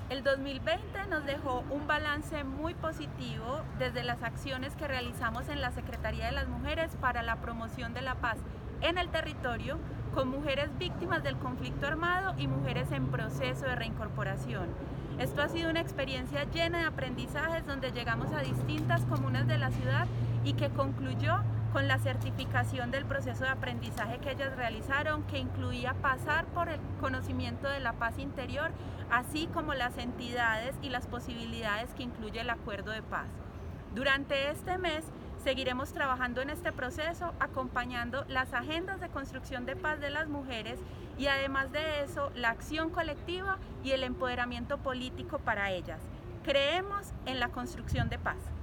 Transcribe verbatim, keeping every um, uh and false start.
El dos mil veinte nos dejó un balance muy positivo desde las acciones que realizamos en la Secretaría de las Mujeres para la promoción de la paz en el territorio, con mujeres víctimas del conflicto armado y mujeres en proceso de reincorporación. Esto ha sido una experiencia llena de aprendizajes donde llegamos a distintas comunas de la ciudad y que concluyó con la certificación del proceso de aprendizaje que ellas realizaron, que incluía pasar por el conocimiento de la paz interior, así como las entidades y las posibilidades que incluye el acuerdo de paz. Durante este mes seguiremos trabajando en este proceso, acompañando las agendas de construcción de paz de las mujeres y además de eso, la acción colectiva y el empoderamiento político para ellas. Creemos en la construcción de paz.